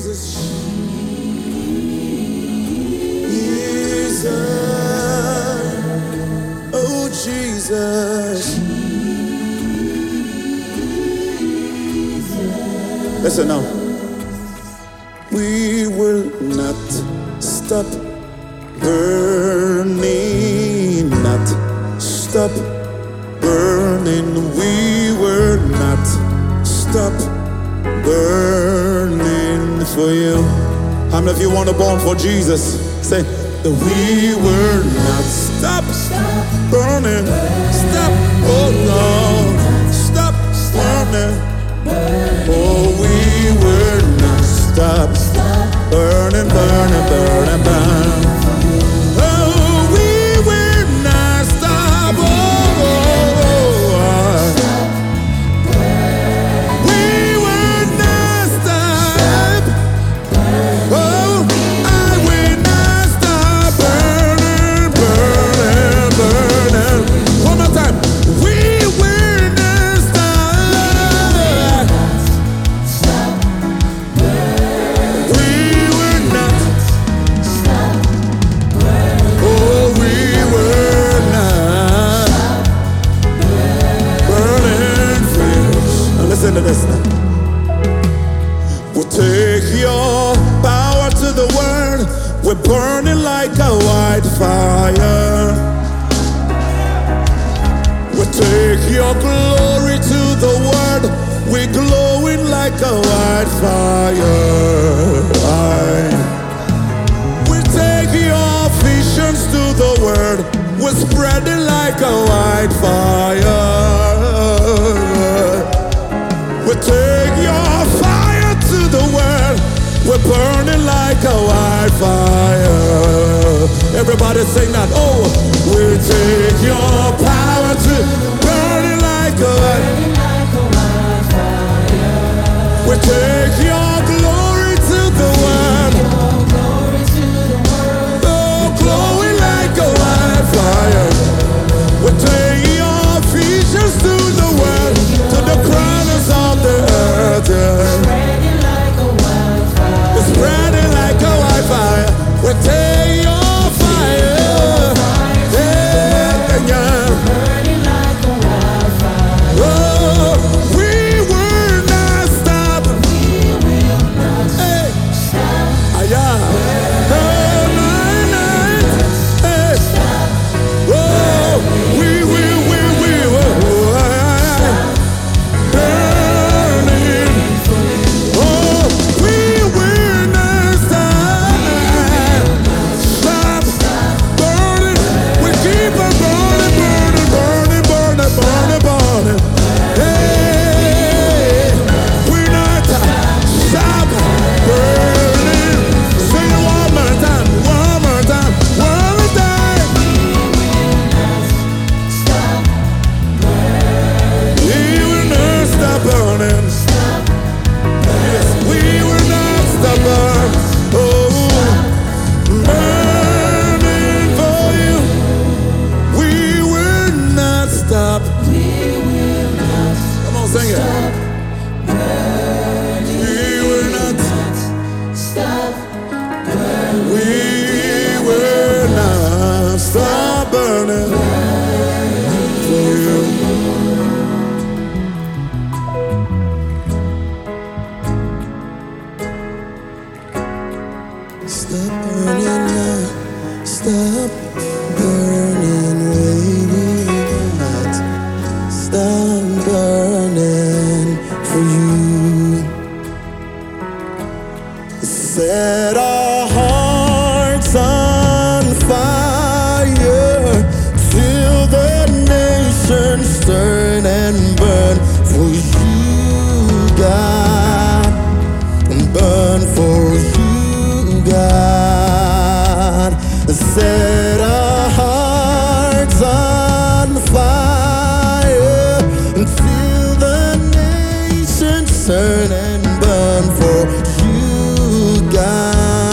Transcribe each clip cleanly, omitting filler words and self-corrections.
Oh Jesus. Listen now. We will not stop burning, not stop burning. We will not stop burning for you. How many of you want to burn for Jesus? Say, we will not stop burning. Stop, oh no, stop burning. Oh, we will not stop burning, burning, burning, burning. Oh, we will not stop. Oh, we will not stop. Oh, I will not stop burning, burning, burning. One more time. We will not stop. We will not. Oh, we will not burning for you. Now listen to this now. We'll take your power to the world. We're burning like a wildfire. We'll take your glory to the world. We're glowing like a wildfire. We'll take your visions to the world. We're spreading like a wildfire. We'll take your fire to the world. We're burning like a wildfire. Everybody sing that. Oh, we'll take your power to burning like a wildfire. We'll take your glory to the world. Oh, glowing like a wildfire. We'll take your visions to the world, to the corners of the earth. Spreading like a wildfire. Spreading like a wildfire. We'll take your fire. Yeah, yeah. Burning like a wildfire. Oh, we will not stop. We will not stop. Yeah. Stop burning for you. Stop burning now. Stop burning, radiant. Stop burning for you. Set our hearts on fire till the nations turn and burn for you, God, and burn for you, God. Set our hearts on fire until the nations turn and burn for you, God.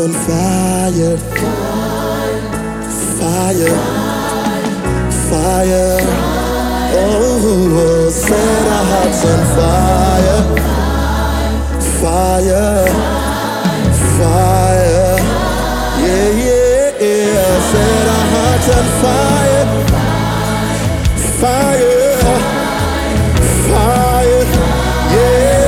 on fire. Fire. Fire. Oh, set our hearts on fire. Fire. Fire. Yeah, yeah, yeah. Set our hearts on fire. Fire. Fire. Yeah.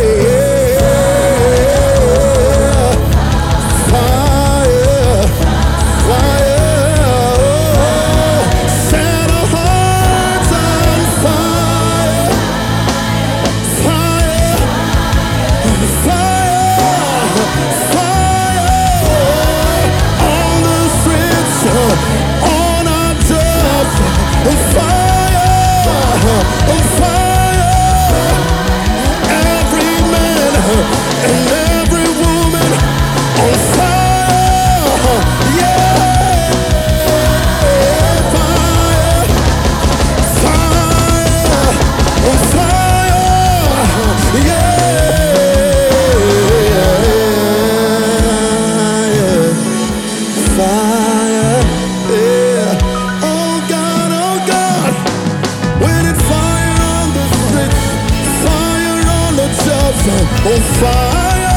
On fire,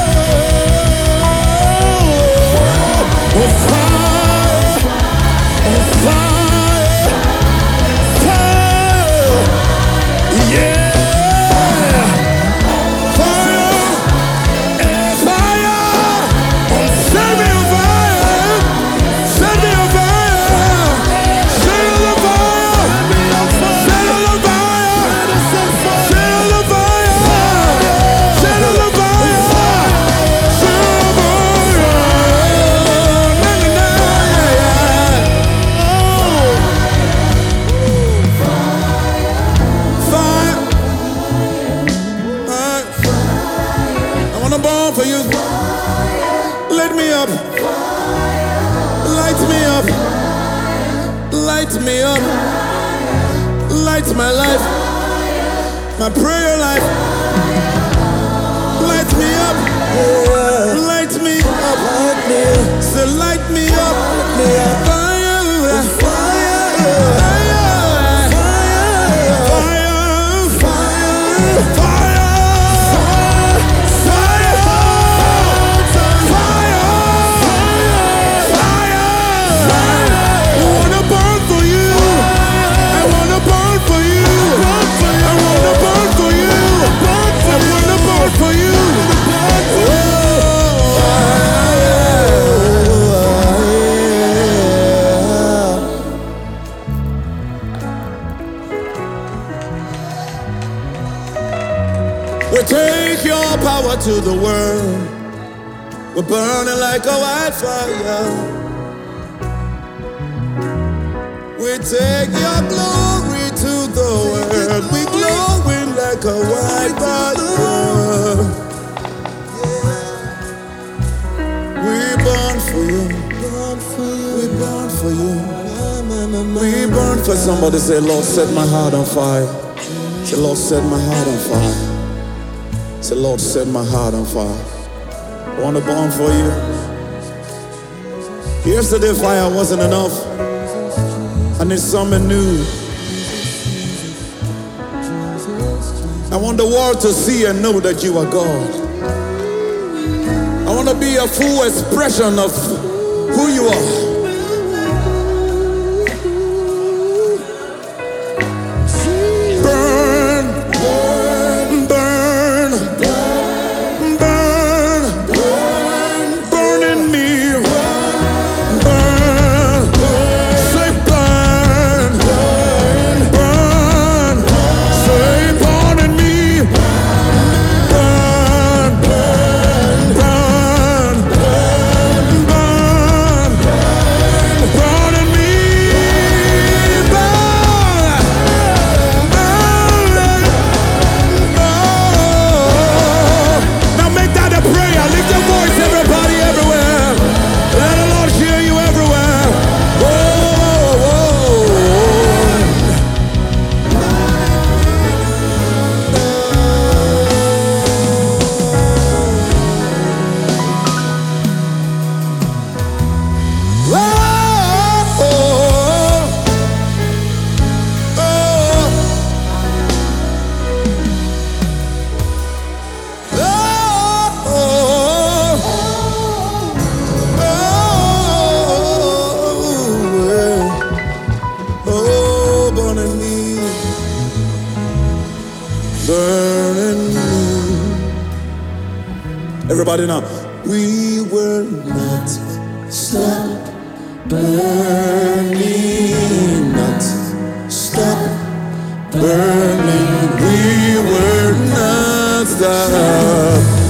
on fire, on fire, fire, yeah, fire, fire, set me on fire, set me on fire, set on the fire, set on the fire, set on the fire. For you, light me up, light me up, light me up, light my life, my prayer life, light me up, light me up, so light me up, fire, fire, fire, fire, fire. We take your power to the world. We're burning like a wildfire. We take your glory to the world. We glowing like a wildfire. We burn for you. We burn for you. We burn for somebody. Say, Lord, set my heart on fire. Say, Lord, set my heart on fire. Say, Lord, set my heart on fire. I want to burn for you. Yesterday fire wasn't enough. I need something new. I want the world to see and know that you are God. I want to be a full expression of who you are. burning me. Everybody now. We were not stop burning, not stop burning. We were not stop.